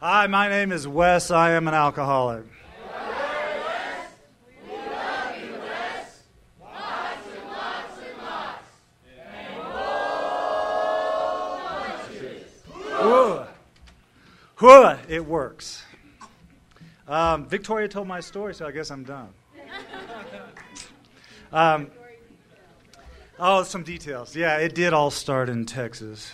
Hi, my name is Wes. I am an alcoholic. It works. Victoria told my story, so I guess I'm done. Some details. Yeah, it did all start in Texas.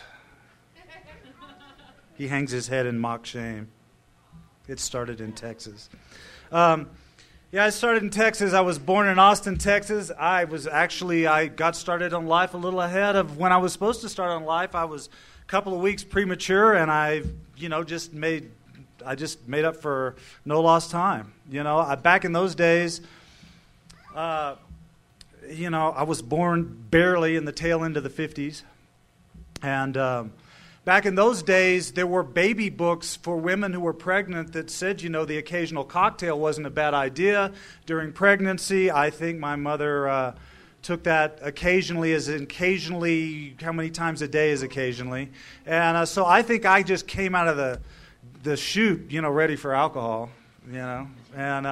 He hangs his head in mock shame. It started in Texas. It started in Texas. I was born in Austin, Texas. I got started on life a little ahead of when I was supposed to start on life. I was a couple of weeks premature, and I just made up for no lost time. Back in those days, I was born barely in the tail end of the 50s. And back in those days, there were baby books for women who were pregnant that said, the occasional cocktail wasn't a bad idea during pregnancy. I think my mother took that occasionally as in occasionally, how many times a day is occasionally. And so I think I just came out of the chute, ready for alcohol, And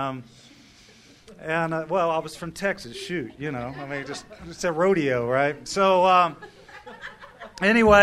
I was from Texas, shoot, it's a rodeo, right? So anyway,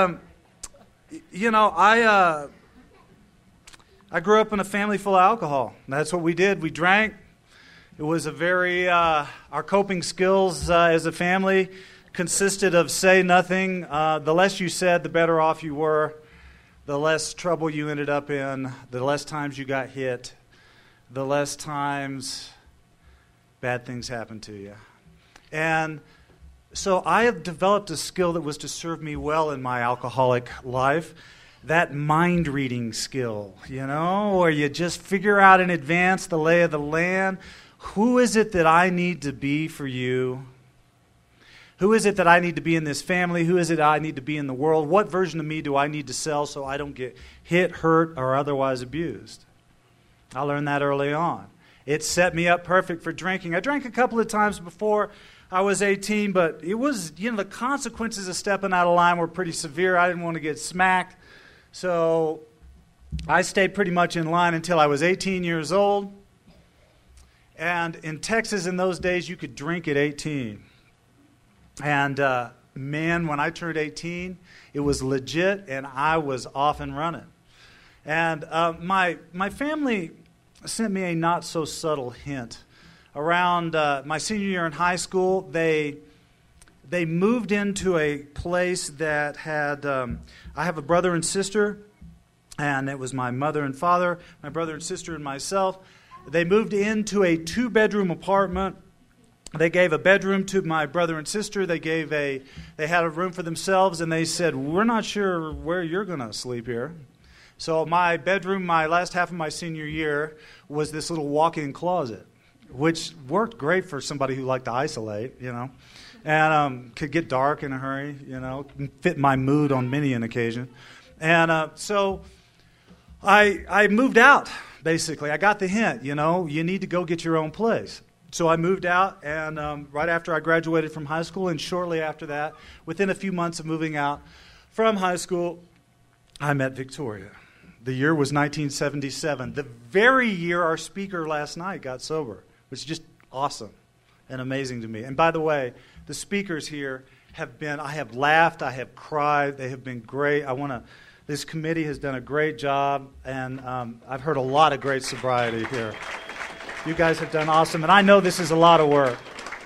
I grew up in a family full of alcohol. That's what we did. We drank. It was our coping skills as a family consisted of say nothing. The less you said, the better off you were. The less trouble you ended up in, the less times you got hit, the less times bad things happened to you. And so I have developed a skill that was to serve me well in my alcoholic life, that mind-reading skill, where you just figure out in advance the lay of the land. Who is it that I need to be for you? Who is it that I need to be in this family? Who is it I need to be in the world? What version of me do I need to sell so I don't get hit, hurt, or otherwise abused? I learned that early on. It set me up perfect for drinking. I drank a couple of times before I was 18, but it was, the consequences of stepping out of line were pretty severe. I didn't want to get smacked. So I stayed pretty much in line until I was 18 years old. And in Texas in those days, you could drink at 18. And when I turned 18, it was legit, and I was off and running. And my family sent me a not-so-subtle hint. Around my senior year in high school, they moved into a place that had, I have a brother and sister, and it was my mother and father, my brother and sister, and myself. They moved into a 2-bedroom apartment. They gave a bedroom to my brother and sister. They had a room for themselves, and they said, "We're not sure where you're going to sleep here." So my bedroom, my last half of my senior year, was this little walk-in closet, which worked great for somebody who liked to isolate, and could get dark in a hurry, fit my mood on many an occasion. And so I moved out, basically. I got the hint, you need to go get your own place. So I moved out, and right after I graduated from high school, and shortly after that, within a few months of moving out from high school, I met Victoria. The year was 1977, the very year our speaker last night got sober, which is just awesome and amazing to me. And by the way, the speakers here I have laughed, I have cried, they have been great. This committee has done a great job, and I've heard a lot of great sobriety here. You guys have done awesome, and I know this is a lot of work.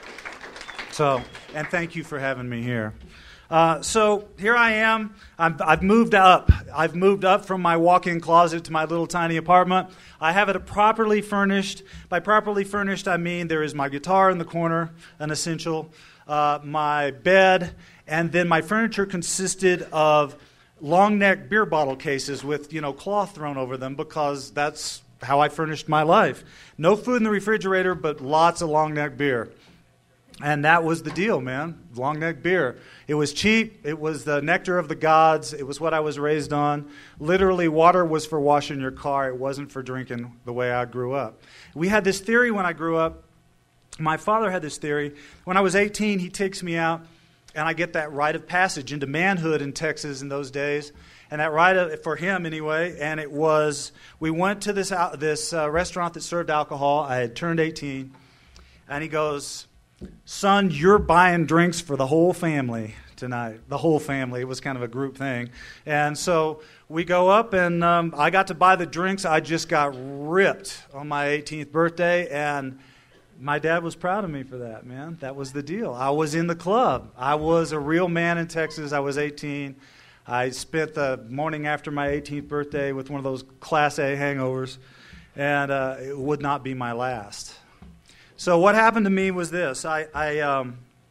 And thank you for having me here. So here I am. I've moved up. I've moved up from my walk-in closet to my little tiny apartment. I have it properly furnished. By properly furnished, I mean there is my guitar in the corner, an essential, my bed, and then my furniture consisted of long-neck beer bottle cases with, cloth thrown over them, because that's how I furnished my life. No food in the refrigerator, but lots of long-neck beer. And that was the deal, man. Long-neck beer. It was cheap. It was the nectar of the gods. It was what I was raised on. Literally, water was for washing your car. It wasn't for drinking the way I grew up. We had this theory when I grew up. My father had this theory. When I was 18, he takes me out and I get that rite of passage into manhood in Texas in those days. And that rite for him anyway, and it was, we went to this restaurant that served alcohol. I had turned 18, and he goes, "Son, you're buying drinks for the whole family tonight." The whole family. It was kind of a group thing. And so we go up, and I got to buy the drinks. I just got ripped on my 18th birthday, and my dad was proud of me for that, man. That was the deal. I was in the club. I was a real man in Texas. I was 18. I spent the morning after my 18th birthday with one of those Class A hangovers, and it would not be my last. So what happened to me was this. I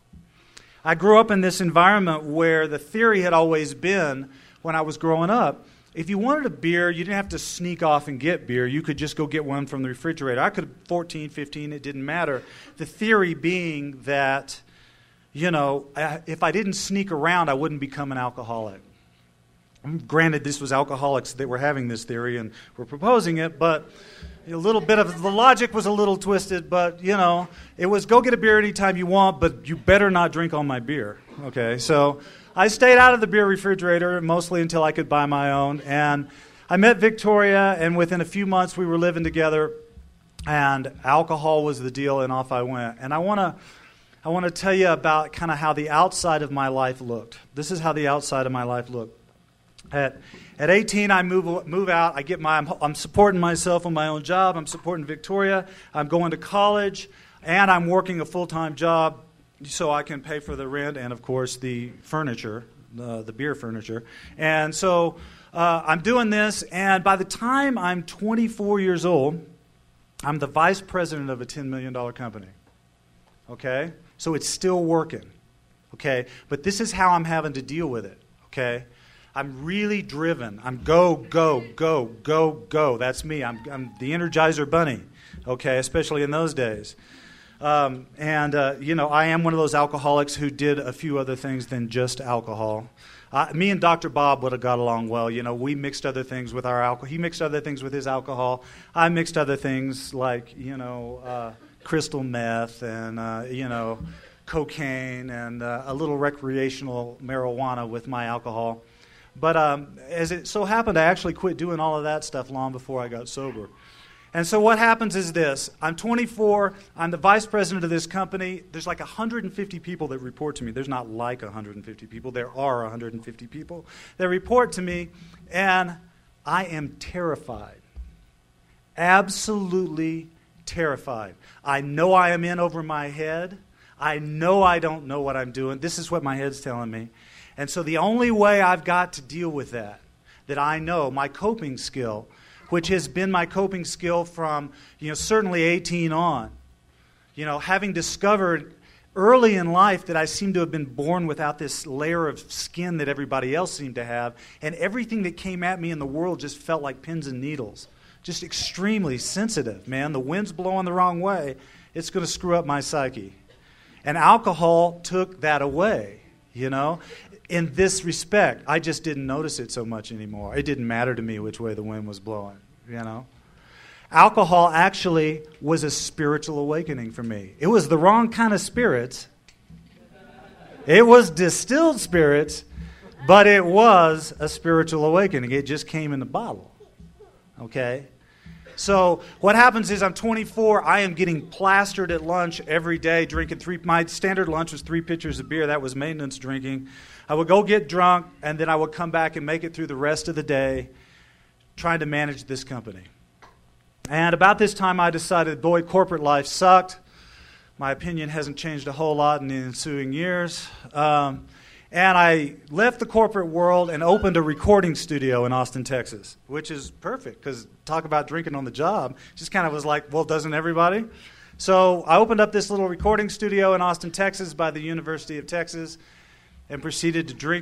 grew up in this environment where the theory had always been, when I was growing up, if you wanted a beer, you didn't have to sneak off and get beer. You could just go get one from the refrigerator. I could, 14, 15, it didn't matter. The theory being that, if I didn't sneak around, I wouldn't become an alcoholic. Granted, this was alcoholics that were having this theory and were proposing it, but a little bit of the logic was a little twisted, but, it was go get a beer anytime you want, but you better not drink all my beer. Okay, so I stayed out of the beer refrigerator mostly until I could buy my own, and I met Victoria, and within a few months we were living together, and alcohol was the deal, and off I went. And I want to tell you about kind of how the outside of my life looked. This is how the outside of my life looked. At 18, I move out. I'm supporting myself on my own job. I'm supporting Victoria. I'm going to college, and I'm working a full-time job so I can pay for the rent and, of course, the furniture, the beer furniture. And so I'm doing this, and by the time I'm 24 years old, I'm the vice president of a $10 million company. Okay? So it's still working. Okay? But this is how I'm having to deal with it. Okay? I'm really driven. I'm go, go, go, go, go. That's me. I'm the Energizer Bunny, okay, especially in those days. I am one of those alcoholics who did a few other things than just alcohol. Me and Dr. Bob would have got along well. We mixed other things with our alcohol. He mixed other things with his alcohol. I mixed other things like, crystal meth and, cocaine and a little recreational marijuana with my alcohol. But as it so happened, I actually quit doing all of that stuff long before I got sober. And so what happens is this. I'm 24. I'm the vice president of this company. There's like 150 people that report to me. There's not like 150 people. There are 150 people that report to me, and I am terrified. Absolutely terrified. I know I am in over my head. I know I don't know what I'm doing. This is what my head's telling me. And so the only way I've got to deal with that I know, my coping skill, which has been my coping skill from, certainly 18 on, having discovered early in life that I seem to have been born without this layer of skin that everybody else seemed to have, and everything that came at me in the world just felt like pins and needles. Just extremely sensitive, man. The wind's blowing the wrong way. It's going to screw up my psyche. And alcohol took that away, In this respect, I just didn't notice it so much anymore. It didn't matter to me which way the wind was blowing, Alcohol actually was a spiritual awakening for me. It was the wrong kind of spirits. It was distilled spirits, but it was a spiritual awakening. It just came in the bottle, okay? So what happens is I'm 24. I am getting plastered at lunch every day, drinking my standard lunch was 3 pitchers of beer. That was maintenance drinking. I would go get drunk, and then I would come back and make it through the rest of the day trying to manage this company. And about this time, I decided, boy, corporate life sucked. My opinion hasn't changed a whole lot in the ensuing years. And I left the corporate world and opened a recording studio in Austin, Texas, which is perfect because talk about drinking on the job. Just kind of was like, well, doesn't everybody? So I opened up this little recording studio in Austin, Texas by the University of Texas and proceeded to drink.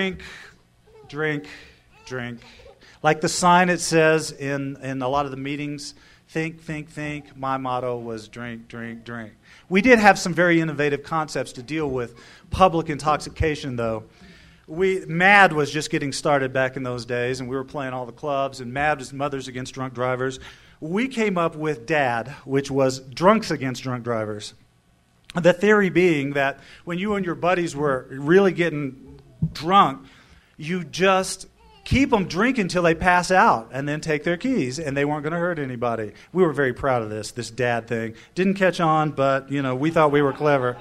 Like the sign it says in a lot of the meetings, think. My motto was drink. We did have some very innovative concepts to deal with public intoxication, though. MAD was just getting started back in those days, and we were playing all the clubs, and MAD was Mothers Against Drunk Drivers. We came up with DAD, which was Drunks Against Drunk Drivers. The theory being that when you and your buddies were really getting drunk, you just keep them drinking until they pass out and then take their keys, and they weren't going to hurt anybody. We were very proud of this dad thing. Didn't catch on, but, we thought we were clever.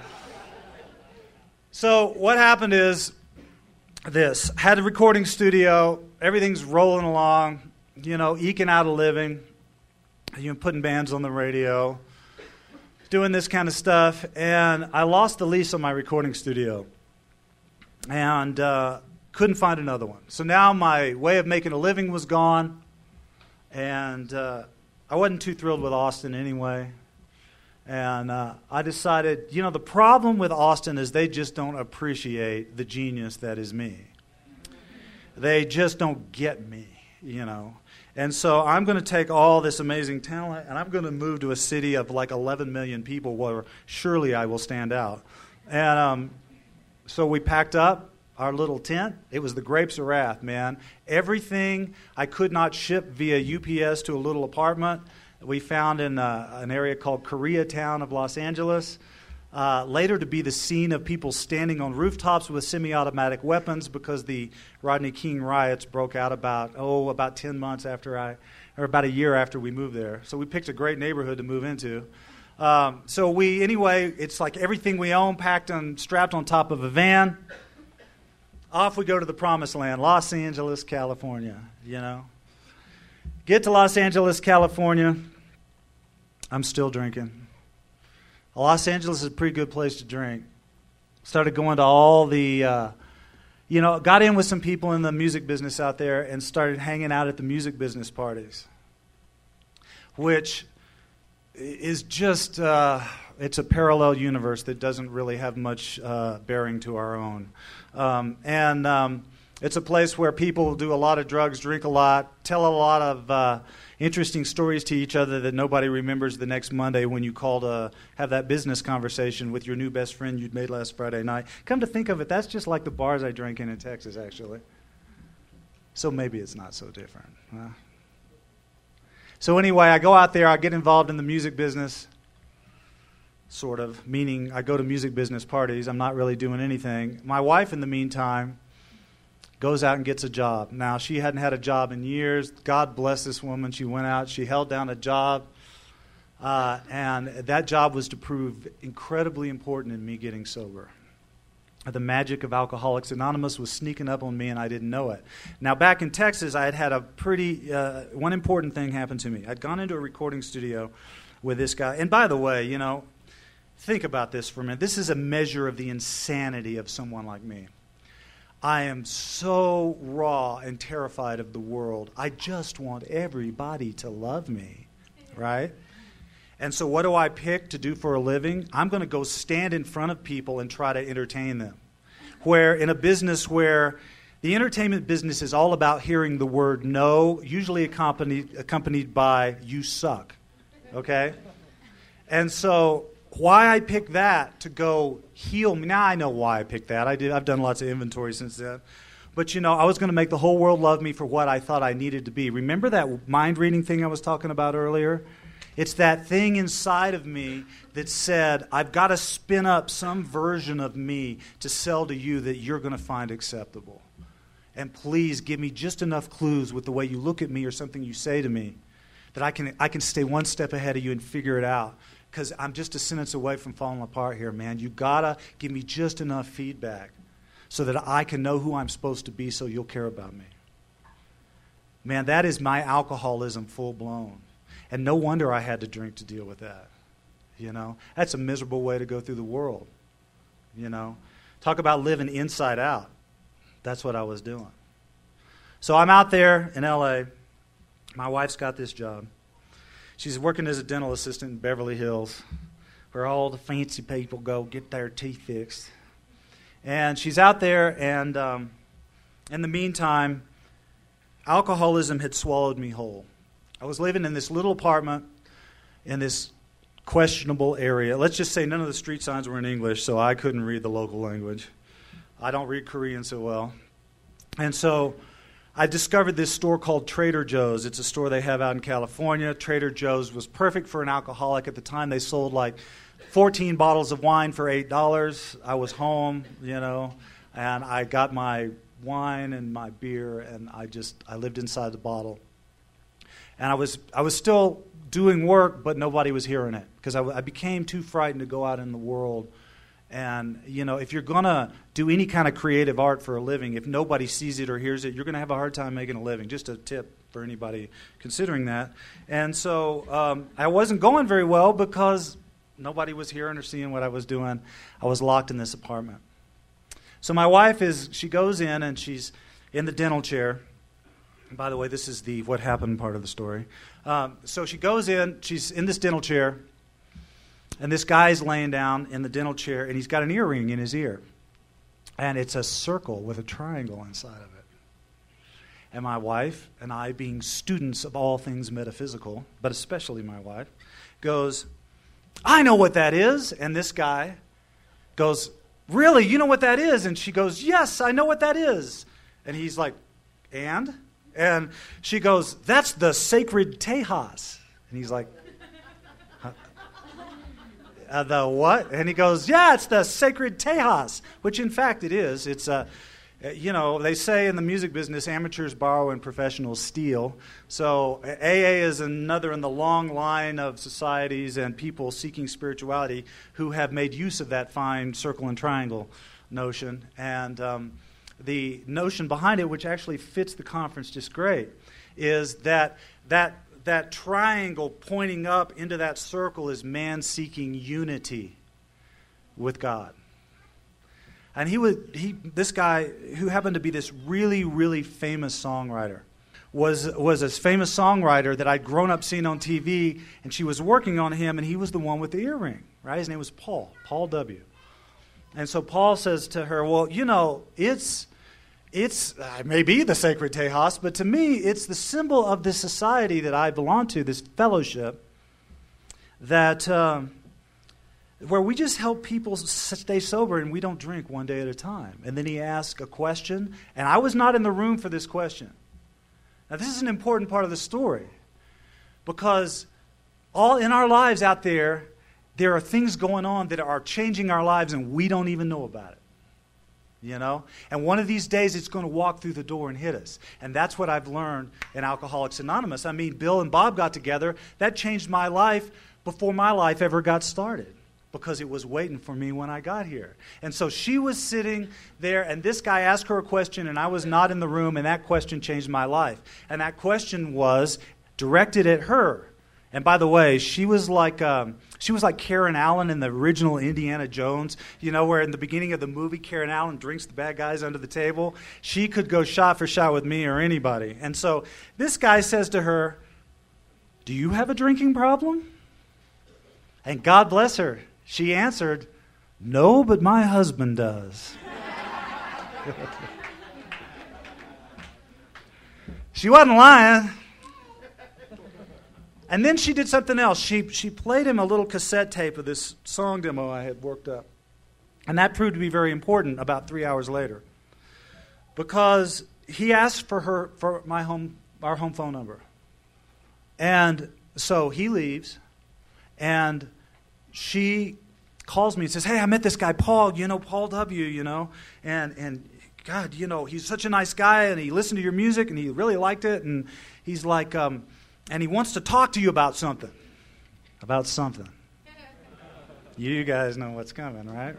So what happened is this. Had a recording studio. Everything's rolling along, eking out a living, putting bands on the radio, doing this kind of stuff. And I lost the lease on my recording studio and couldn't find another one. So now my way of making a living was gone, and I wasn't too thrilled with Austin anyway. And I decided, the problem with Austin is they just don't appreciate the genius that is me. They just don't get me, And so I'm going to take all this amazing talent, and I'm going to move to a city of like 11 million people where surely I will stand out. And so we packed up our little tent. It was the grapes of wrath, man. Everything I could not ship via UPS to a little apartment we found in an area called Koreatown of Los Angeles, later to be the scene of people standing on rooftops with semi-automatic weapons because the Rodney King riots broke out about 10 months after about a year after we moved there. So we picked a great neighborhood to move into. It's like everything we own packed and strapped on top of a van. Off we go to the promised land, Los Angeles, California, Get to Los Angeles, California. I'm still drinking. Los Angeles is a pretty good place to drink. Started going to all the, got in with some people in the music business out there and started hanging out at the music business parties, which is just, it's a parallel universe that doesn't really have much bearing to our own. It's a place where people do a lot of drugs, drink a lot, tell a lot of interesting stories to each other that nobody remembers the next Monday when you call to have that business conversation with your new best friend you'd made last Friday night. Come to think of it, that's just like the bars I drank in Texas, actually. So maybe it's not so different. So anyway, I go out there, I get involved in the music business, sort of, meaning I go to music business parties. I'm not really doing anything. My wife, in the meantime, goes out and gets a job. Now, she hadn't had a job in years. God bless this woman. She went out. She held down a job. And that job was to prove incredibly important in me getting sober. The magic of Alcoholics Anonymous was sneaking up on me, and I didn't know it. Now, back in Texas, I had had a one important thing happen to me. I'd gone into a recording studio with this guy. And by the way, think about this for a minute. This is a measure of the insanity of someone like me. I am so raw and terrified of the world. I just want everybody to love me, right? And so what do I pick to do for a living? I'm going to go stand in front of people and try to entertain them. Where in a business where the entertainment business is all about hearing the word no, usually accompanied by you suck, okay? And so why I picked that to go heal me. Now I know why I picked that. I've done lots of inventory since then. But, I was going to make the whole world love me for what I thought I needed to be. Remember that mind-reading thing I was talking about earlier? It's that thing inside of me that said, I've got to spin up some version of me to sell to you that you're going to find acceptable. And please give me just enough clues with the way you look at me or something you say to me that I can stay one step ahead of you and figure it out. Because I'm just a sentence away from falling apart here, man. You got to give me just enough feedback so that I can know who I'm supposed to be so you'll care about me. Man, that is my alcoholism full blown. And no wonder I had to drink to deal with that. That's a miserable way to go through the world. Talk about living inside out. That's what I was doing. So I'm out there in L.A. My wife's got this job. She's working as a dental assistant in Beverly Hills, where all the fancy people go get their teeth fixed. And she's out there, and in the meantime, alcoholism had swallowed me whole. I was living in this little apartment in this questionable area. Let's just say none of the street signs were in English, so I couldn't read the local language. I don't read Korean so well. And so I discovered this store called Trader Joe's. It's a store they have out in California. Trader Joe's was perfect for an alcoholic. At the time, they sold like 14 bottles of wine for $8. I was home, and I got my wine and my beer, and I lived inside the bottle. And I was still doing work, but nobody was hearing it because I became too frightened to go out in the world. And, if you're going to do any kind of creative art for a living, if nobody sees it or hears it, you're going to have a hard time making a living. Just a tip for anybody considering that. And so I wasn't going very well because nobody was hearing or seeing what I was doing. I was locked in this apartment. So my wife she goes in and she's in the dental chair. And by the way, this is the what happened part of the story. So she goes in, she's in this dental chair, and this guy's laying down in the dental chair, and he's got an earring in his ear. And it's a circle with a triangle inside of it. And my wife and I, being students of all things metaphysical, but especially my wife, goes, I know what that is. And this guy goes, really, you know what that is? And she goes, yes, I know what that is. And he's like, and? And she goes, that's the sacred Tejas. And he's like, the what? And he goes, yeah, it's the sacred Tejas, which in fact it is. It's they say in the music business, amateurs borrow and professionals steal. So AA is another in the long line of societies and people seeking spirituality who have made use of that fine circle and triangle notion. And the notion behind it, which actually fits the conference just great, is that triangle pointing up into that circle is man seeking unity with God. And this guy, who happened to be this really, really famous songwriter, was a famous songwriter that I'd grown up seeing on TV, and she was working on him, and he was the one with the earring, right? His name was Paul W. And so Paul says to her, well, it's may be the sacred Tejas, but to me, it's the symbol of this society that I belong to, this fellowship, that where we just help people stay sober and we don't drink one day at a time. And then he asked a question, and I was not in the room for this question. Now, this is an important part of the story, because all in our lives out there are things going on that are changing our lives, and we don't even know about it. And one of these days it's going to walk through the door and hit us. And that's what I've learned in Alcoholics Anonymous. I mean, Bill and Bob got together. That changed my life before my life ever got started, because it was waiting for me when I got here. And so she was sitting there, and this guy asked her a question, and I was not in the room, and that question changed my life. And that question was directed at her. And by the way, she was like Karen Allen in the original Indiana Jones, where in the beginning of the movie, Karen Allen drinks the bad guys under the table. She could go shot for shot with me or anybody. And so this guy says to her, do you have a drinking problem? And God bless her, she answered, no, but my husband does. She wasn't lying. And then she did something else. She played him a little cassette tape of this song demo I had worked up. And that proved to be very important about 3 hours later, because he asked for our home phone number. And so he leaves, and she calls me and says, hey, I met this guy, Paul, Paul W., and God, he's such a nice guy, and he listened to your music, and he really liked it, and he's like, and he wants to talk to you about something. About something. You guys know what's coming, right?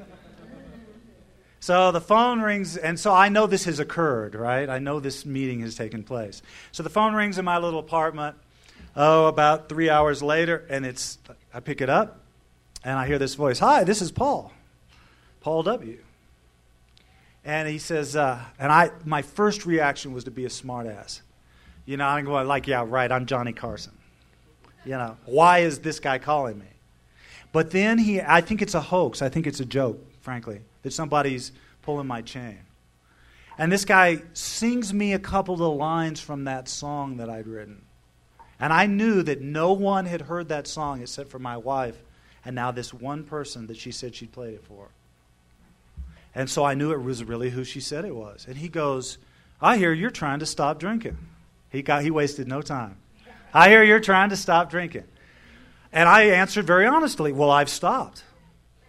So the phone rings, and so I know this has occurred, right? I know this meeting has taken place. So the phone rings in my little apartment, about 3 hours later, and I pick it up, and I hear this voice, hi, this is Paul W. And he says, my first reaction was to be a smartass. I'm going yeah, right, I'm Johnny Carson. Why is this guy calling me? But then I think it's a hoax. I think it's a joke, frankly, that somebody's pulling my chain. And this guy sings me a couple of lines from that song that I'd written. And I knew that no one had heard that song except for my wife, and now this one person that she said she'd played it for. And so I knew it was really who she said it was. And he goes, I hear you're trying to stop drinking. He wasted no time. I hear you're trying to stop drinking. And I answered very honestly, well, I've stopped.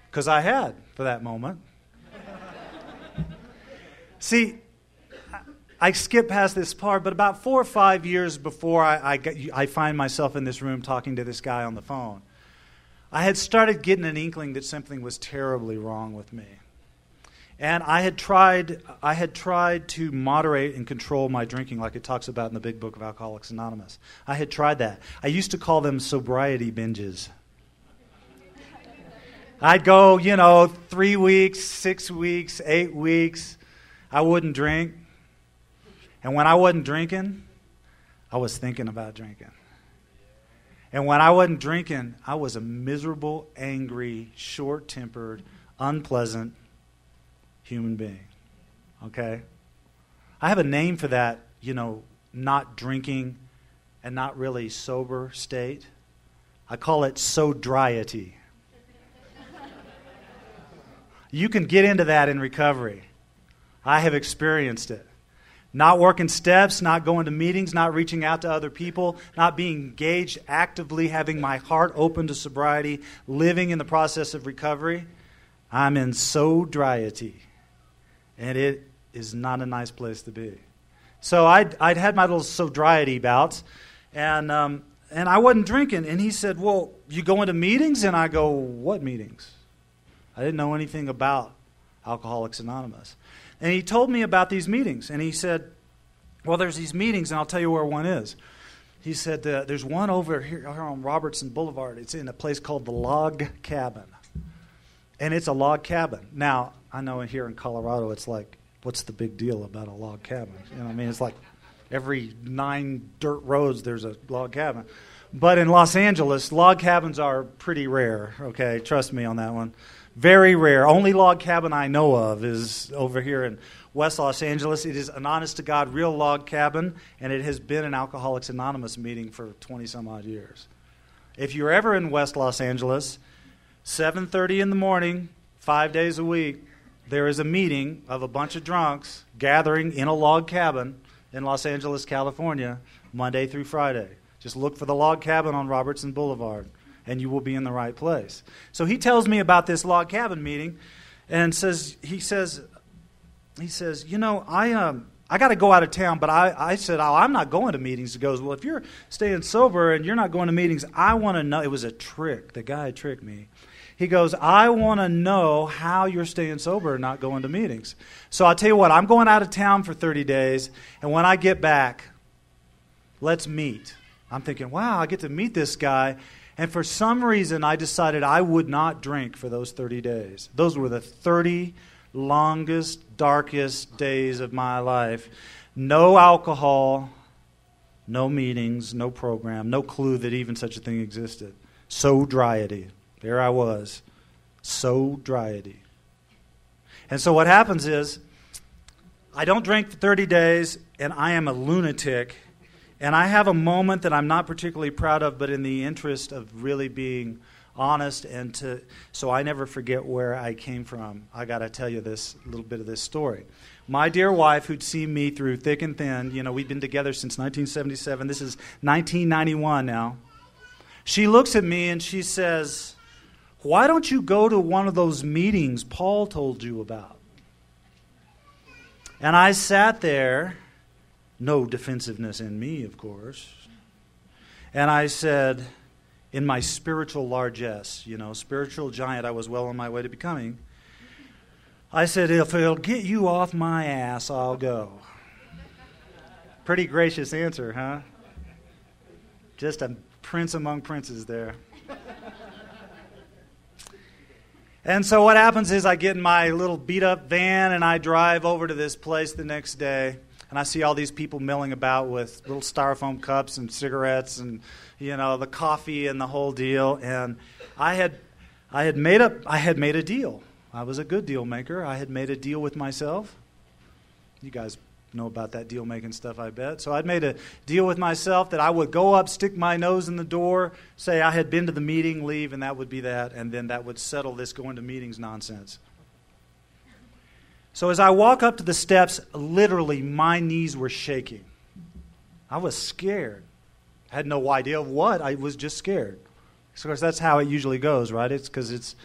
because I had for that moment. See, I skip past this part, but about 4 or 5 years before I find myself in this room talking to this guy on the phone, I had started getting an inkling that something was terribly wrong with me. And I had tried to moderate and control my drinking like it talks about in the big book of Alcoholics Anonymous. I had tried that. I used to call them sobriety binges. I'd go, 3 weeks, 6 weeks, 8 weeks. I wouldn't drink. And when I wasn't drinking, I was thinking about drinking. And when I wasn't drinking, I was a miserable, angry, short-tempered, unpleasant human being. Okay? I have a name for that, not drinking and not really sober state. I call it sodriety. You can get into that in recovery. I have experienced it. Not working steps, not going to meetings, not reaching out to other people, not being engaged actively, having my heart open to sobriety, living in the process of recovery. I'm in sodriety. And it is not a nice place to be. So I'd had my little sodriety bouts, and I wasn't drinking. And he said, well, you going to meetings? And I go, what meetings? I didn't know anything about Alcoholics Anonymous. And he told me about these meetings. And he said, well, there's these meetings, and I'll tell you where one is. He said, there's one over here on Robertson Boulevard. It's in a place called the Log Cabin. And it's a log cabin. Now, I know here in Colorado, it's like, what's the big deal about a log cabin? It's like every 9 dirt roads, there's a log cabin. But in Los Angeles, log cabins are pretty rare, okay? Trust me on that one. Very rare. Only log cabin I know of is over here in West Los Angeles. It is an honest-to-God real log cabin, and it has been an Alcoholics Anonymous meeting for 20-some-odd years. If you're ever in West Los Angeles, 7:30 in the morning, 5 days a week, there is a meeting of a bunch of drunks gathering in a log cabin in Los Angeles, California, Monday through Friday. Just look for the log cabin on Robertson Boulevard, and you will be in the right place. So he tells me about this log cabin meeting, and he says, I got to go out of town, but I said, I'm not going to meetings. He goes, well, if you're staying sober and you're not going to meetings, I want to know. It was a trick. The guy tricked me. He goes, I want to know how you're staying sober and not going to meetings. So I'll tell you what, I'm going out of town for 30 days, and when I get back, let's meet. I'm thinking, wow, I get to meet this guy. And for some reason, I decided I would not drink for those 30 days. Those were the 30 longest, darkest days of my life. No alcohol, no meetings, no program, no clue that even such a thing existed. Sodriety. There I was. Sodriety. And so what happens is, I don't drink for 30 days, and I am a lunatic. And I have a moment that I'm not particularly proud of, but in the interest of really being honest so I never forget where I came from, I got to tell you this little bit of this story. My dear wife, who'd seen me through thick and thin, we've been together since 1977. This is 1991 now. She looks at me and she says, why don't you go to one of those meetings Paul told you about? And I sat there, no defensiveness in me, of course. And I said, in my spiritual largesse, spiritual giant I was well on my way to becoming, I said, if it'll get you off my ass, I'll go. Pretty gracious answer, huh? Just a prince among princes there. And so what happens is I get in my little beat-up van and I drive over to this place the next day, and I see all these people milling about with little styrofoam cups and cigarettes and, the coffee and the whole deal. And I had made a deal. I was a good deal maker. I had made a deal with myself. You guys know about that deal-making stuff, I bet. So I'd made a deal with myself that I would go up, stick my nose in the door, say I had been to the meeting, leave, and that would be that, and then that would settle this going to meetings nonsense. So as I walk up to the steps, literally my knees were shaking. I was scared. I had no idea of what. I was just scared. Of course, that's how it usually goes, right? It's because it's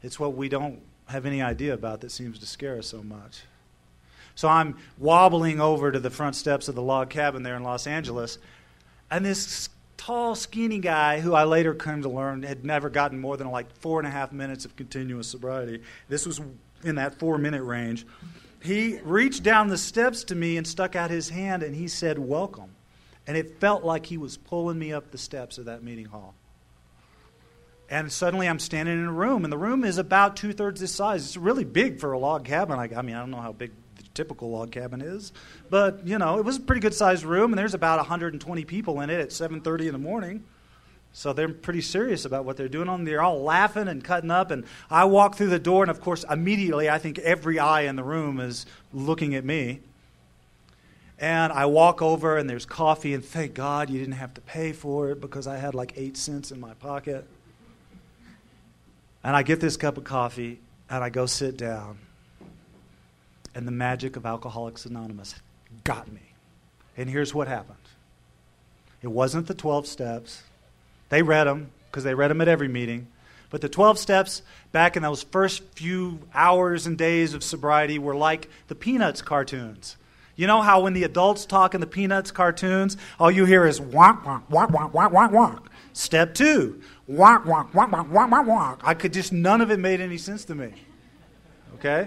It's what we don't have any idea about that seems to scare us so much. So I'm wobbling over to the front steps of the log cabin there in Los Angeles, and this tall, skinny guy, who I later came to learn had never gotten more than like 4.5 minutes of continuous sobriety. This was in that 4-minute range. He reached down the steps to me and stuck out his hand, and he said, "Welcome." And it felt like he was pulling me up the steps of that meeting hall. And suddenly I'm standing in a room, and the room is about 2/3 this size. It's really big for a log cabin. I don't know how big the typical log cabin is, but, it was a pretty good-sized room, and there's about 120 people in it at 7:30 in the morning. So they're pretty serious about what they're doing. They're all laughing and cutting up, and I walk through the door, and, of course, immediately I think every eye in the room is looking at me. And I walk over, and there's coffee, and thank God you didn't have to pay for it because I had like 8 cents in my pocket. And I get this cup of coffee, and I go sit down. And the magic of Alcoholics Anonymous got me. And here's what happened. It wasn't the 12 steps. They read them, because they read them at every meeting. But the 12 steps back in those first few hours and days of sobriety were like the Peanuts cartoons. You know how when the adults talk in the Peanuts cartoons, all you hear is wonk, wonk, wonk, wonk, wonk, wonk, wonk. Step 2, wonk, wonk, wonk, wonk, wonk, wonk, wonk. None of it made any sense to me. Okay?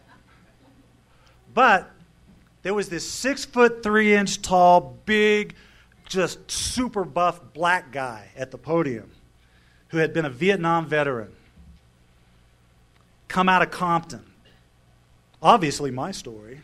But there was this 6'3" tall, big, just super buff black guy at the podium who had been a Vietnam veteran, come out of Compton. Obviously my story.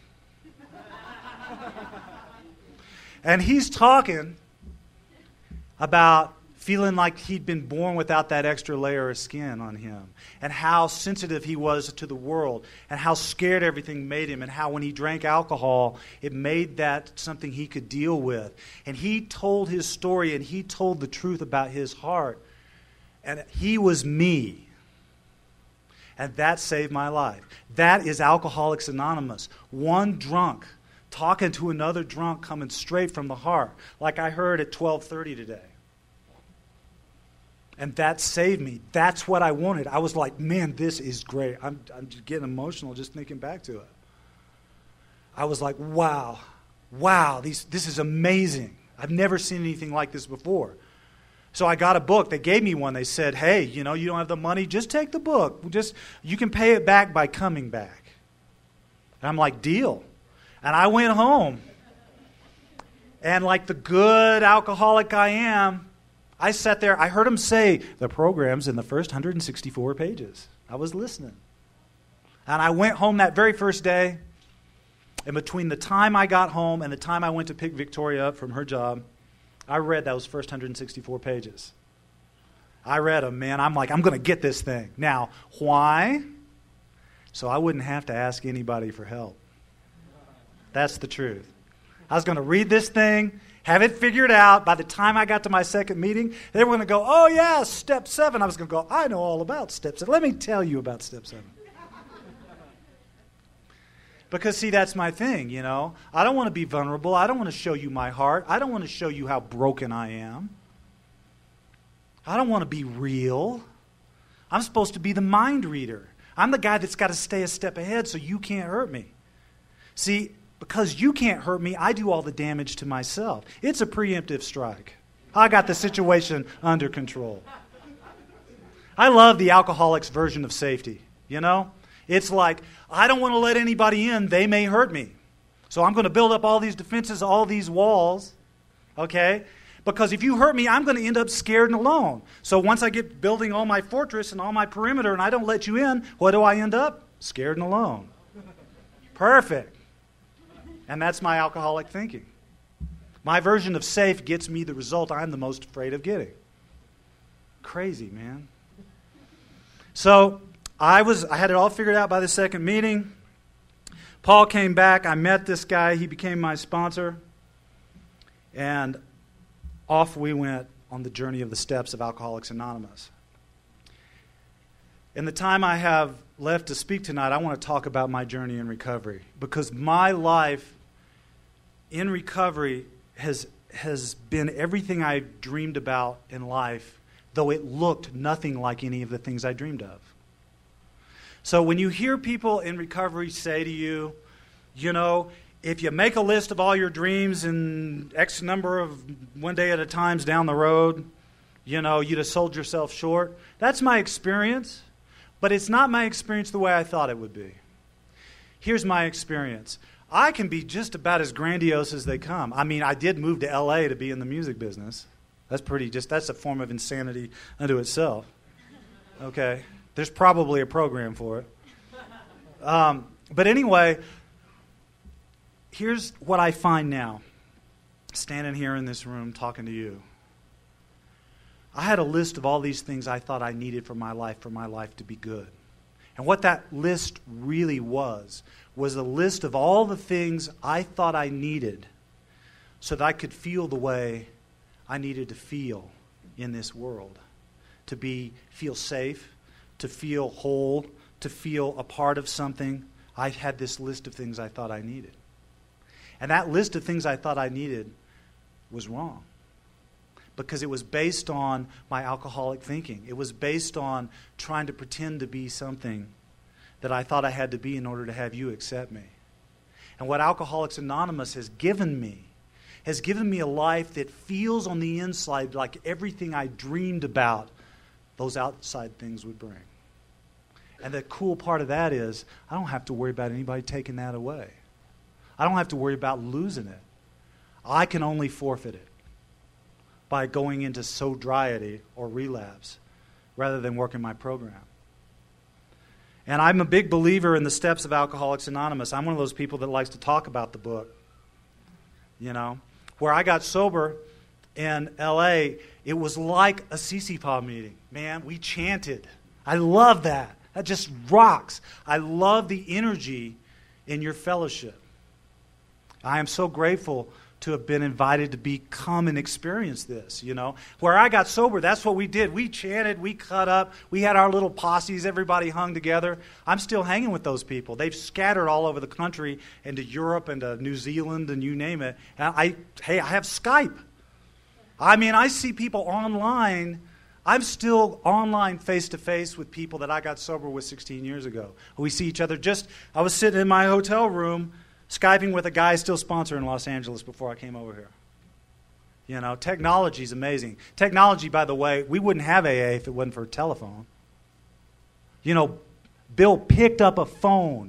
And he's talking about feeling like he'd been born without that extra layer of skin on him, and how sensitive he was to the world, and how scared everything made him, and how when he drank alcohol, it made that something he could deal with. And he told his story, and he told the truth about his heart. And he was me. And that saved my life. That is Alcoholics Anonymous. One drunk talking to another drunk coming straight from the heart, like I heard at 12:30 today. And that saved me. That's what I wanted. I was like, man, this is great. I'm getting emotional just thinking back to it. I was like, wow, this is amazing. I've never seen anything like this before. So I got a book. They gave me one. They said, hey, you don't have the money, just take the book. You can pay it back by coming back. And I'm like, deal. And I went home. And like the good alcoholic I am, I sat there. I heard him say, the program's in the first 164 pages. I was listening. And I went home that very first day. And between the time I got home and the time I went to pick Victoria up from her job, I read those first 164 pages. I read them, man. I'm like, I'm going to get this thing. Now, why? So I wouldn't have to ask anybody for help. That's the truth. I was going to read this thing, have it figured out. By the time I got to my second meeting, they were going to go, oh, yeah, step 7. I was going to go, I know all about step 7. Let me tell you about step 7. Because, see, that's my thing, I don't want to be vulnerable. I don't want to show you my heart. I don't want to show you how broken I am. I don't want to be real. I'm supposed to be the mind reader. I'm the guy that's got to stay a step ahead so you can't hurt me. See, because you can't hurt me, I do all the damage to myself. It's a preemptive strike. I got the situation under control. I love the alcoholic's version of safety, It's like, I don't want to let anybody in. They may hurt me. So I'm going to build up all these defenses, all these walls, okay? Because if you hurt me, I'm going to end up scared and alone. So once I get building all my fortress and all my perimeter and I don't let you in, what do I end up? Scared and alone. Perfect. And that's my alcoholic thinking. My version of safe gets me the result I'm the most afraid of getting. Crazy, man. So I had it all figured out by the second meeting. Paul came back. I met this guy. He became my sponsor. And off we went on the journey of the steps of Alcoholics Anonymous. In the time I have left to speak tonight, I want to talk about my journey in recovery. Because my life in recovery has been everything I dreamed about in life, though it looked nothing like any of the things I dreamed of. So when you hear people in recovery say to you, you know, if you make a list of all your dreams and X number of one day at a times down the road, you know, you'd have sold yourself short. That's my experience, but it's not my experience the way I thought it would be. Here's my experience. I can be just about as grandiose as they come. I mean, I did move to L.A. to be in the music business. That's a form of insanity unto itself. Okay? There's probably a program for it. But anyway, here's what I find now, standing here in this room talking to you. I had a list of all these things I thought I needed for my life to be good. And what that list really was a list of all the things I thought I needed so that I could feel the way I needed to feel in this world. To feel safe, to feel whole, to feel a part of something. I had this list of things I thought I needed. And that list of things I thought I needed was wrong. Because it was based on my alcoholic thinking. It was based on trying to pretend to be something that I thought I had to be in order to have you accept me. And what Alcoholics Anonymous has given me a life that feels on the inside like everything I dreamed about those outside things would bring. And the cool part of that is I don't have to worry about anybody taking that away. I don't have to worry about losing it. I can only forfeit it by going into sobriety or relapse rather than working my program. And I'm a big believer in the steps of Alcoholics Anonymous. I'm one of those people that likes to talk about the book. You know, where I got sober in L.A., it was like a CCPAW meeting. Man, we chanted. I love that. That just rocks. I love the energy in your fellowship. I am so grateful to have been invited to come and experience this, you know. Where I got sober, that's what we did. We chanted, we cut up, we had our little posses, everybody hung together. I'm still hanging with those people. They've scattered all over the country into Europe and to New Zealand and you name it. And I have Skype. I mean, I see people online. I'm still online face-to-face with people that I got sober with 16 years ago. We see each other I was sitting in my hotel room Skyping with a guy still sponsoring Los Angeles before I came over here. You know, technology is amazing. Technology, by the way, we wouldn't have AA if it wasn't for a telephone. You know, Bill picked up a phone.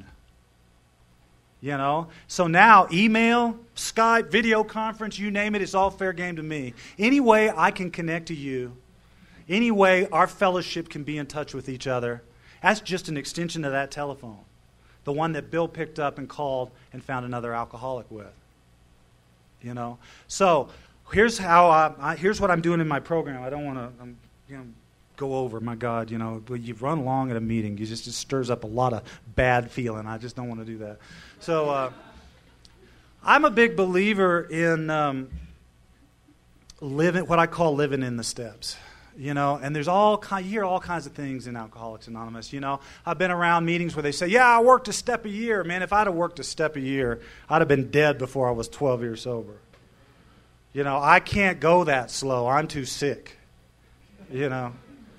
You know, so now email, Skype, video conference, you name it, it's all fair game to me. Any way I can connect to you, any way our fellowship can be in touch with each other, that's just an extension of that telephone. The one that Bill picked up and called and found another alcoholic with. You know? So here's what I'm doing in my program. I don't want to go over, my God, you know, you've run long at a meeting. It stirs up a lot of bad feeling. I just don't want to do that. So I'm a big believer in what I call living in the steps. You know, and there's you hear all kinds of things in Alcoholics Anonymous. You know, I've been around meetings where they say, yeah, I worked a step a year. Man, if I'd have worked a step a year, I'd have been dead before I was 12 years sober. You know, I can't go that slow. I'm too sick. You know,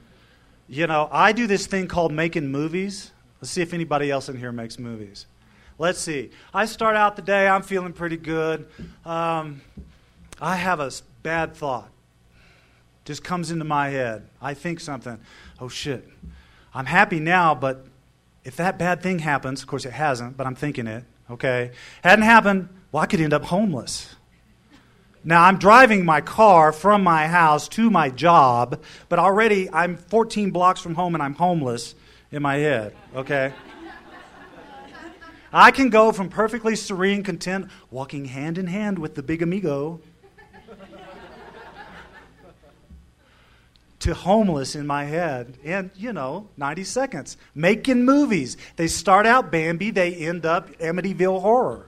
I do this thing called making movies. Let's see if anybody else in here makes movies. Let's see. I start out the day, I'm feeling pretty good. I have a bad thought. Just comes into my head. I think something. Oh, shit. I'm happy now, but if that bad thing happens, of course it hasn't, but I'm thinking it, okay? Hadn't happened, well, I could end up homeless. Now, I'm driving my car from my house to my job, but already I'm 14 blocks from home and I'm homeless in my head, okay? I can go from perfectly serene, content, walking hand in hand with the big amigo, to homeless in my head in, 90 seconds. Making movies. They start out Bambi, they end up Amityville Horror.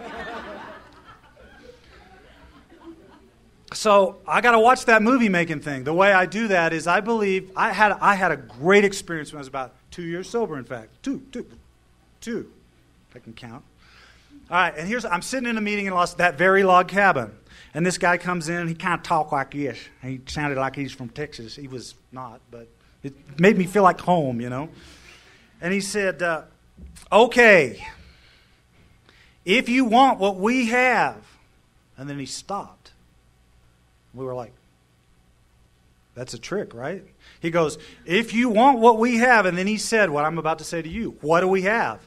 So I got to watch that movie making thing. The way I do that is I believe I had a great experience when I was about 2 years sober, in fact. Two, if I can count. All right, and I'm sitting in a meeting in that very log cabin. And this guy comes in, and he kind of talked like this. He sounded like he's from Texas. He was not, but it made me feel like home, you know. And he said, okay, if you want what we have. And then he stopped. We were like, that's a trick, right? He goes, if you want what we have. And then he said what I'm about to say to you. What do we have?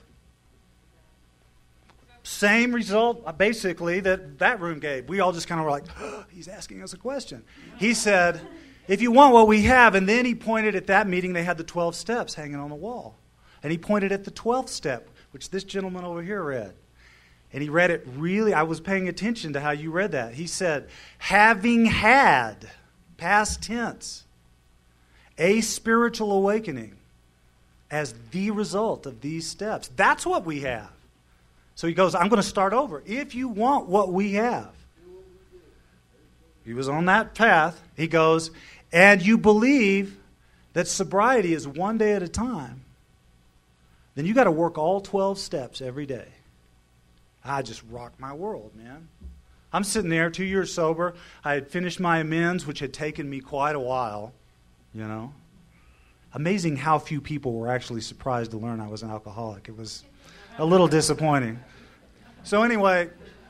Same result, basically, that room gave. We all just kind of were like, oh, he's asking us a question. He said, if you want what we have. And then he pointed at that meeting. They had the 12 steps hanging on the wall. And he pointed at the 12th step, which this gentleman over here read. And he read it really, I was paying attention to how you read that. He said, having had, past tense, a spiritual awakening as the result of these steps. That's what we have. So he goes, I'm going to start over. If you want what we have. He was on that path. He goes, and you believe that sobriety is one day at a time, then you got to work all 12 steps every day. I just rocked my world, man. I'm sitting there, 2 years sober. I had finished my amends, which had taken me quite a while, you know. Amazing how few people were actually surprised to learn I was an alcoholic. It was a little disappointing. So anyway,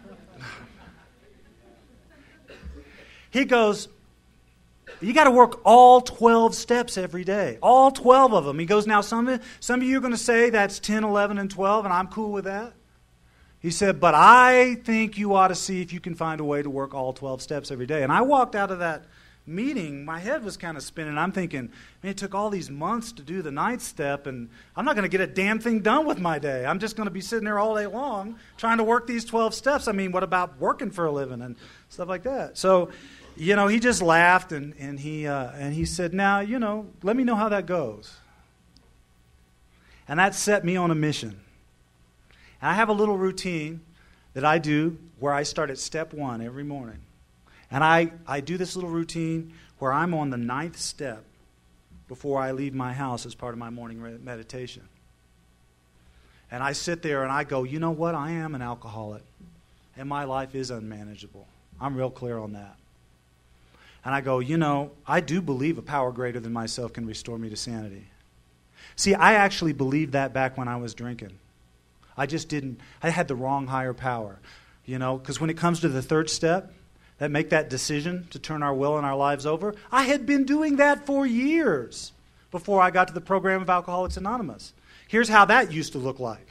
he goes, you got to work all 12 steps every day. All 12 of them. He goes, now some of you are going to say that's 10, 11, and 12, and I'm cool with that. He said, but I think you ought to see if you can find a way to work all 12 steps every day. And I walked out of that meeting, my head was kind of spinning. I'm thinking, man, it took all these months to do the 9th step, and I'm not going to get a damn thing done with my day. I'm just going to be sitting there all day long trying to work these 12 steps. I mean, what about working for a living and stuff like that? So, you know, he just laughed, and he said, now, you know, let me know how that goes. And that set me on a mission. And I have a little routine that I do where I start at step 1 every morning. And I do this little routine where I'm on the 9th step before I leave my house as part of my morning meditation. And I sit there and I go, you know what? I am an alcoholic. And my life is unmanageable. I'm real clear on that. And I go, you know, I do believe a power greater than myself can restore me to sanity. See, I actually believed that back when I was drinking. I had the wrong higher power. You know, because when it comes to the 3rd step, that make that decision to turn our will and our lives over, I had been doing that for years before I got to the program of Alcoholics Anonymous. Here's how that used to look like.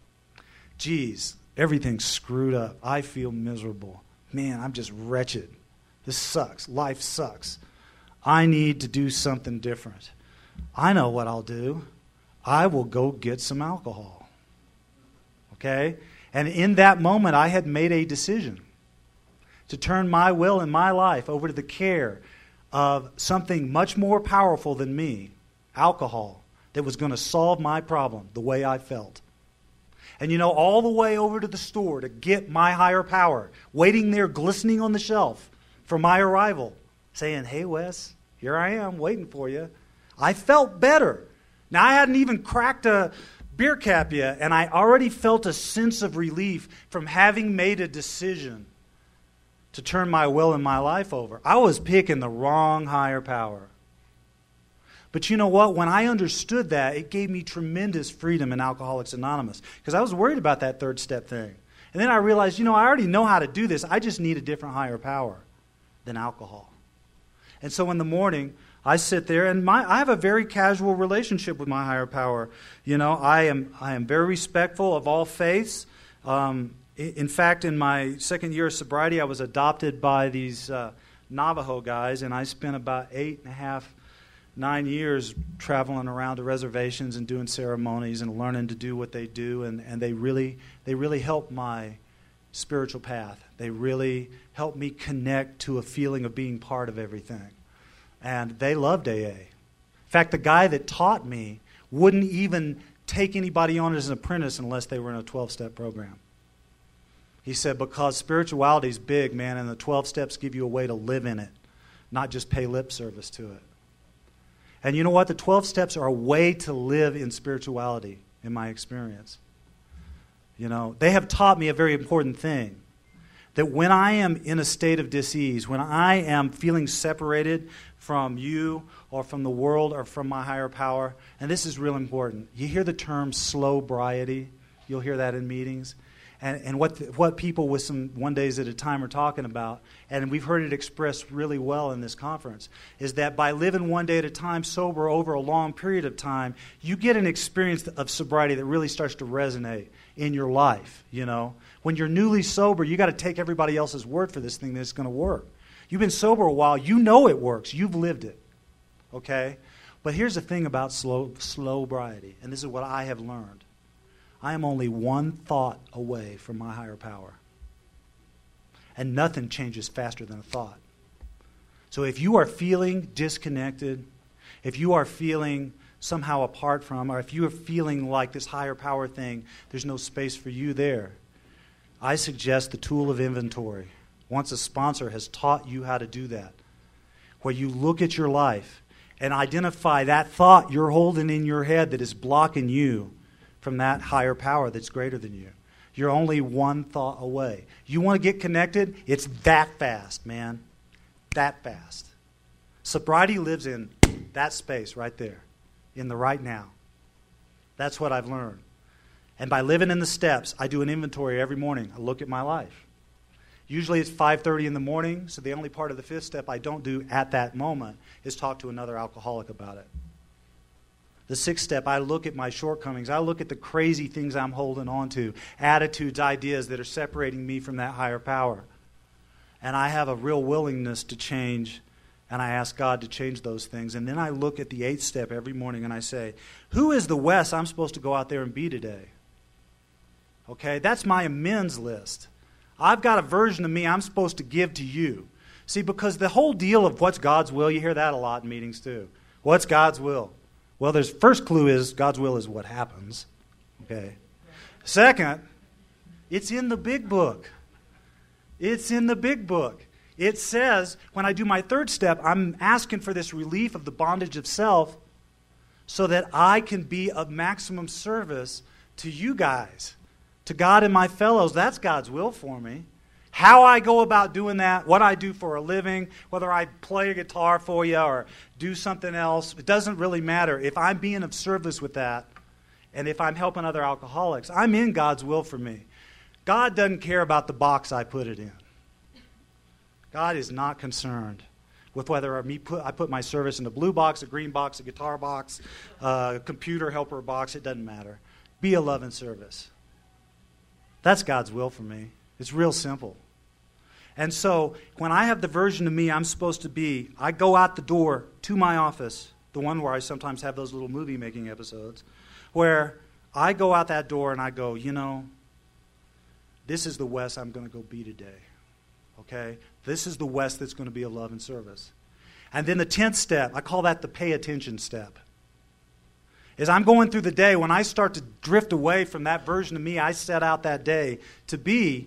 Geez, everything's screwed up. I feel miserable. Man, I'm just wretched. This sucks. Life sucks. I need to do something different. I know what I'll do. I will go get some alcohol. Okay? And in that moment, I had made a decision to turn my will and my life over to the care of something much more powerful than me, alcohol, that was going to solve my problem the way I felt. And you know, all the way over to the store to get my higher power, waiting there glistening on the shelf for my arrival, saying, hey, Wes, here I am waiting for you. I felt better. Now, I hadn't even cracked a beer cap yet, and I already felt a sense of relief from having made a decision to turn my will and my life over. I was picking the wrong higher power. But you know what? When I understood that, it gave me tremendous freedom in Alcoholics Anonymous, because I was worried about that 3rd step thing. And then I realized, you know, I already know how to do this. I just need a different higher power than alcohol. And so in the morning, I sit there, and I have a very casual relationship with my higher power. You know, I am very respectful of all faiths. In fact, in my 2nd year of sobriety, I was adopted by these Navajo guys, and I spent about 8.5, 9 years traveling around to reservations and doing ceremonies and learning to do what they do, and they really helped my spiritual path. They really helped me connect to a feeling of being part of everything. And they loved AA. In fact, the guy that taught me wouldn't even take anybody on as an apprentice unless they were in a 12-step program. He said, because spirituality is big, man, and the 12 steps give you a way to live in it, not just pay lip service to it. And you know what? The 12 steps are a way to live in spirituality, in my experience. You know, they have taught me a very important thing, that when I am in a state of dis-ease, when I am feeling separated from you or from the world or from my higher power, and this is real important. You hear the term slow-briety. You'll hear that in meetings. And what people with some one days at a time are talking about, and we've heard it expressed really well in this conference, is that by living one day at a time sober over a long period of time, you get an experience of sobriety that really starts to resonate in your life, you know. When you're newly sober, you got to take everybody else's word for this thing that it's going to work. You've been sober a while, you know it works, you've lived it, okay? But here's the thing about slow-briety, and this is what I have learned. I am only one thought away from my higher power. And nothing changes faster than a thought. So if you are feeling disconnected, if you are feeling somehow apart from, or if you are feeling like this higher power thing, there's no space for you there, I suggest the tool of inventory. Once a sponsor has taught you how to do that, where you look at your life and identify that thought you're holding in your head that is blocking you from that higher power that's greater than you. You're only one thought away. You want to get connected? It's that fast, man. That fast. Sobriety lives in that space right there, in the right now. That's what I've learned. And by living in the steps, I do an inventory every morning. I look at my life. Usually it's 5:30 in the morning, so the only part of the fifth step I don't do at that moment is talk to another alcoholic about it. The sixth step, I look at my shortcomings. I look at the crazy things I'm holding on to, attitudes, ideas that are separating me from that higher power. And I have a real willingness to change, and I ask God to change those things. And then I look at the eighth step every morning and I say, who is the Wes I'm supposed to go out there and be today? Okay, that's my amends list. I've got a version of me I'm supposed to give to you. See, because the whole deal of what's God's will, you hear that a lot in meetings too. What's God's will? Well, there's first clue is God's will is what happens. Okay. Second, it's in the big book. It's in the big book. It says, when I do my third step, I'm asking for this relief of the bondage of self so that I can be of maximum service to you guys, to God and my fellows. That's God's will for me. How I go about doing that, what I do for a living, whether I play a guitar for you or do something else, it doesn't really matter. If I'm being of service with that, and if I'm helping other alcoholics, I'm in God's will for me. God doesn't care about the box I put it in. God is not concerned with whether I put my service in a blue box, a green box, a guitar box, a computer helper box. It doesn't matter. Be a love and service. That's God's will for me. It's real simple. And so when I have the version of me I'm supposed to be, I go out the door to my office, the one where I sometimes have those little movie-making episodes, where I go out that door and I go, you know, this is the Wes I'm going to go be today. Okay? This is the Wes that's going to be a love and service. And then the 10th step, I call that the pay attention step. As I'm going through the day, when I start to drift away from that version of me I set out that day to be,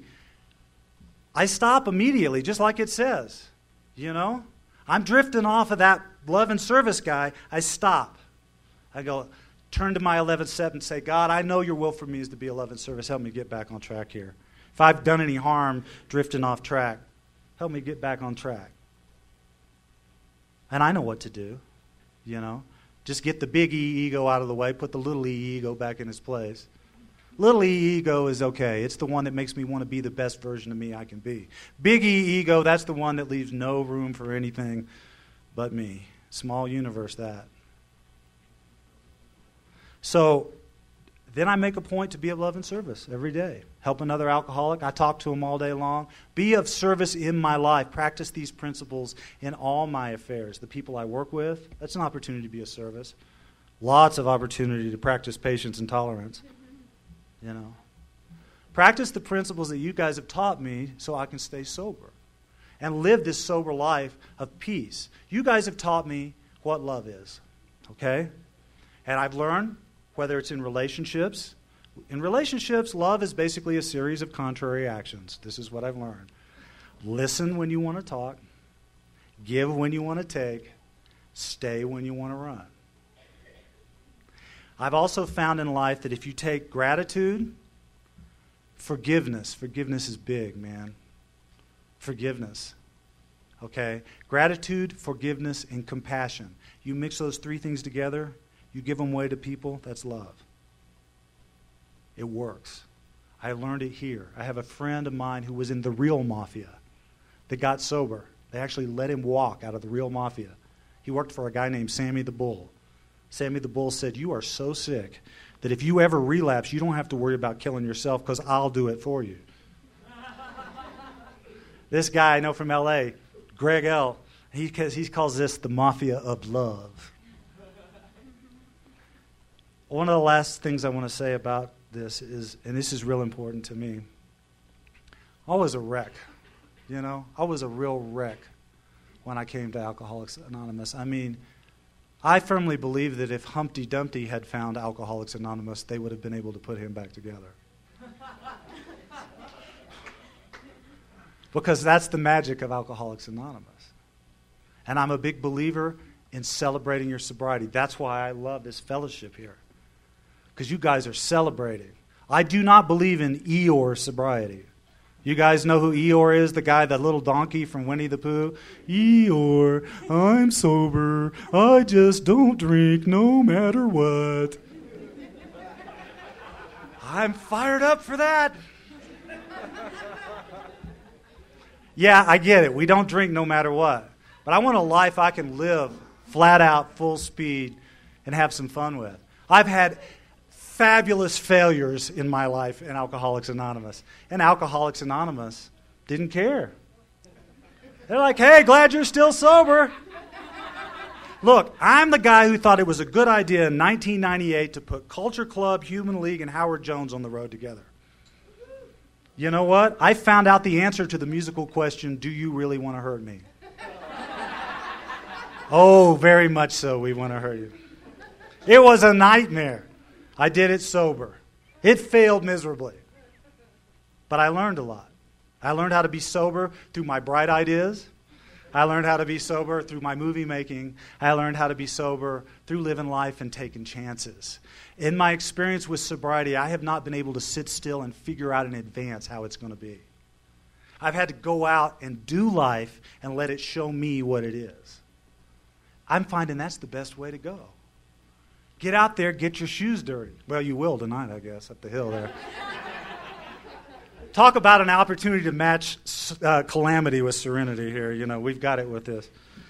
I stop immediately, just like it says. You know? I'm drifting off of that love and service guy. I stop. I go, turn to my 11th step and say, God, I know your will for me is to be a love and service. Help me get back on track here. If I've done any harm drifting off track, help me get back on track. And I know what to do, you know. Just get the big E ego out of the way, put the little E ego back in its place. Little E ego is okay. It's the one that makes me want to be the best version of me I can be. Big E ego, that's the one that leaves no room for anything but me. Small universe, that. So then I make a point to be of love and service every day. Help another alcoholic. I talk to him all day long. Be of service in my life. Practice these principles in all my affairs. The people I work with, that's an opportunity to be of service. Lots of opportunity to practice patience and tolerance. You know. Practice the principles that you guys have taught me so I can stay sober and live this sober life of peace. You guys have taught me what love is. Okay? And I've learned, whether it's in relationships, love is basically a series of contrary actions. This is what I've learned. Listen when you want to talk. Give when you want to take. Stay when you want to run. I've also found in life that if you take gratitude, forgiveness is big, man. forgiveness. Okay? Gratitude, forgiveness, and compassion. You mix those three things together, you give them away to people, that's love. It works. I learned it here. I have a friend of mine who was in the real mafia that got sober. They actually let him walk out of the real mafia. He worked for a guy named Sammy the Bull. Sammy the Bull said, "You are so sick that if you ever relapse, you don't have to worry about killing yourself because I'll do it for you." This guy I know from L.A., Greg L., he calls this the mafia of love. One of the last things I want to say about this is, and this is real important to me, I was a wreck. You know, I was a real wreck when I came to Alcoholics Anonymous. I mean, I firmly believe that if Humpty Dumpty had found Alcoholics Anonymous, they would have been able to put him back together. Because that's the magic of Alcoholics Anonymous. And I'm a big believer in celebrating your sobriety. That's why I love this fellowship here. Because you guys are celebrating. I do not believe in Eeyore sobriety. You guys know who Eeyore is? The guy, that little donkey from Winnie the Pooh? Eeyore, I'm sober. I just don't drink no matter what. I'm fired up for that. Yeah, I get it. We don't drink no matter what. But I want a life I can live flat out, full speed, and have some fun with. I've had fabulous failures in my life in Alcoholics Anonymous. And Alcoholics Anonymous didn't care. They're like, "Hey, glad you're still sober." Look, I'm the guy who thought it was a good idea in 1998 to put Culture Club, Human League, and Howard Jones on the road together. You know what? I found out the answer to the musical question, do you really want to hurt me? Oh, very much so, we want to hurt you. It was a nightmare. I did it sober. It failed miserably. But I learned a lot. I learned how to be sober through my bright ideas. I learned how to be sober through my movie making. I learned how to be sober through living life and taking chances. In my experience with sobriety, I have not been able to sit still and figure out in advance how it's going to be. I've had to go out and do life and let it show me what it is. I'm finding that's the best way to go. Get out there, get your shoes dirty. Well, you will tonight, I guess, up the hill there. Talk about an opportunity to match calamity with serenity here. You know, we've got it with this.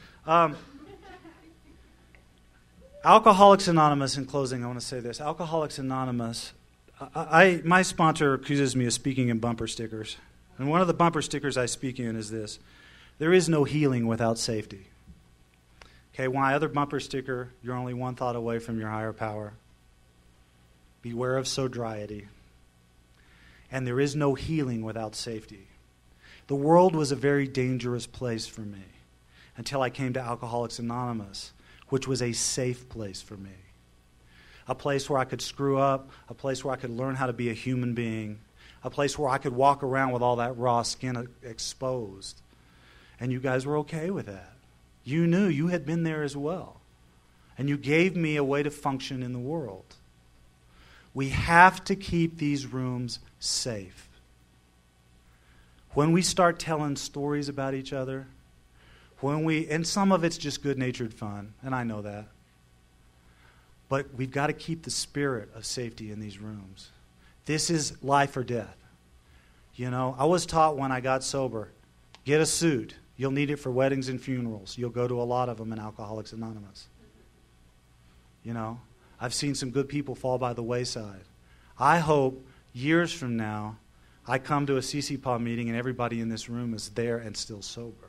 Alcoholics Anonymous, in closing, I want to say this. Alcoholics Anonymous, my sponsor accuses me of speaking in bumper stickers. And one of the bumper stickers I speak in is this: there is no healing without safety. Okay, my other bumper sticker, you're only one thought away from your higher power. Beware of sobriety. And there is no healing without safety. The world was a very dangerous place for me until I came to Alcoholics Anonymous, which was a safe place for me. A place where I could screw up, a place where I could learn how to be a human being, a place where I could walk around with all that raw skin exposed. And you guys were okay with that. You knew you had been there as well. And you gave me a way to function in the world. We have to keep these rooms safe. When we start telling stories about each other, and some of it's just good-natured fun, and I know that, but we've got to keep the spirit of safety in these rooms. This is life or death. You know, I was taught when I got sober, get a suit. You'll need it for weddings and funerals. You'll go to a lot of them in Alcoholics Anonymous. You know, I've seen some good people fall by the wayside. I hope years from now, I come to a CCPAW meeting and everybody in this room is there and still sober.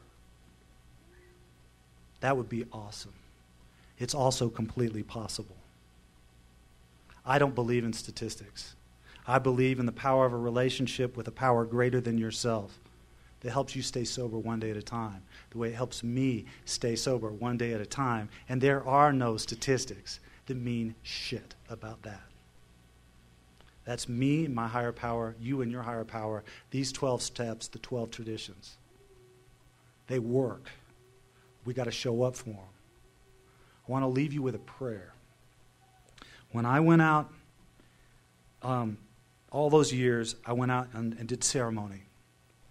That would be awesome. It's also completely possible. I don't believe in statistics. I believe in the power of a relationship with a power greater than yourself that helps you stay sober one day at a time, the way it helps me stay sober one day at a time. And there are no statistics that mean shit about that. That's me and my higher power, you and your higher power, these 12 steps, the 12 traditions. They work. We got to show up for them. I want to leave you with a prayer. When I went out, all those years, I went out and did ceremony.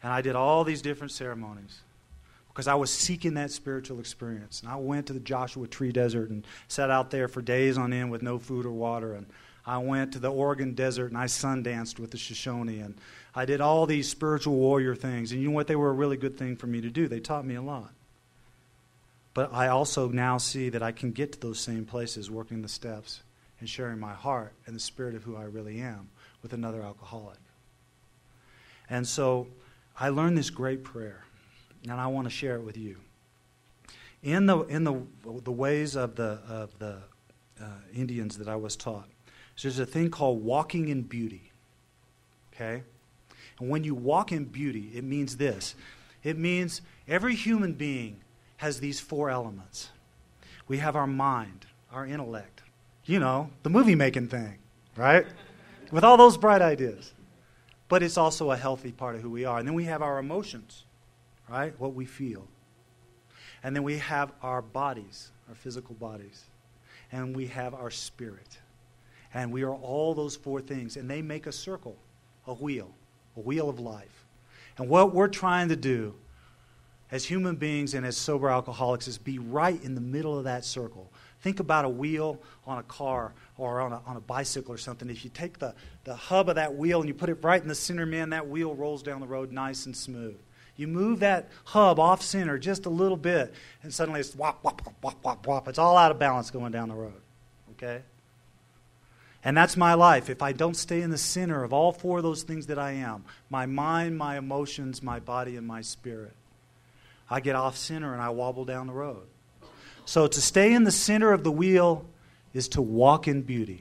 And I did all these different ceremonies because I was seeking that spiritual experience. And I went to the Joshua Tree Desert and sat out there for days on end with no food or water. And I went to the Oregon Desert and I sundanced with the Shoshone. And I did all these spiritual warrior things. And you know what? They were a really good thing for me to do. They taught me a lot. But I also now see that I can get to those same places working the steps and sharing my heart and the spirit of who I really am with another alcoholic. And so I learned this great prayer, and I want to share it with you. In the ways of the Indians that I was taught, there's a thing called walking in beauty. Okay? And when you walk in beauty, it means this. It means every human being has these four elements. We have our mind, our intellect, the movie-making thing, right? With all those bright ideas. But it's also a healthy part of who we are. And then we have our emotions, right? What we feel. And then we have our bodies, our physical bodies. And we have our spirit. And we are all those four things. And they make a circle, a wheel of life. And what we're trying to do as human beings and as sober alcoholics is be right in the middle of that circle. Think about a wheel on a car or on a bicycle or something. If you take the hub of that wheel and you put it right in the center, man, that wheel rolls down the road nice and smooth. You move that hub off center just a little bit, and suddenly it's whop, whop, whop, whop, whop, whop. It's all out of balance going down the road. Okay? And that's my life. If I don't stay in the center of all four of those things that I am, my mind, my emotions, my body, and my spirit, I get off center and I wobble down the road. So to stay in the center of the wheel is to walk in beauty.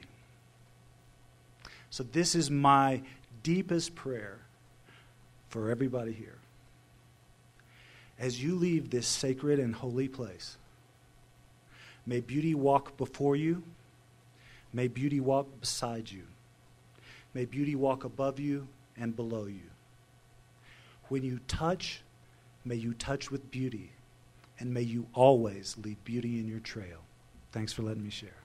So this is my deepest prayer for everybody here. As you leave this sacred and holy place, may beauty walk before you. May beauty walk beside you. May beauty walk above you and below you. When you touch, may you touch with beauty, and may you always leave beauty in your trail. Thanks for letting me share.